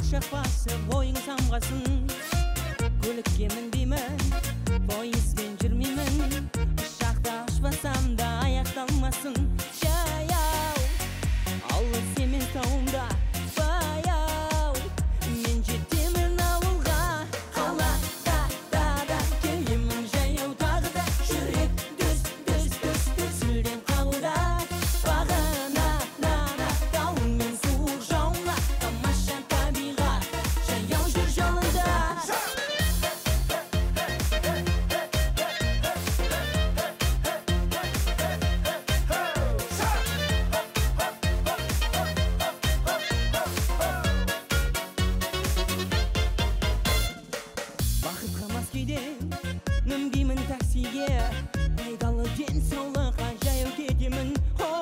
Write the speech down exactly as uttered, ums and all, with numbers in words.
шақпасы бойың самғасын. Көлікке мінбеймін, пойызбен жүрмеймін, ұшақта ұшпасам да аяқталмасын. Жаяу алыс емес тауымда баяу, мен жетемін ауылға. Қалада да да келемін жаяу тағы да, жүрек дүс дүс дүс дүрсілден қағуда. Бағана на на тауың мен суық жауынға, тамаша табиғат, жаяу жүр жолында. Бақытқа мас күйде мінбеймін таксиге, пайдалы денсаулыққа жаяу кетемін.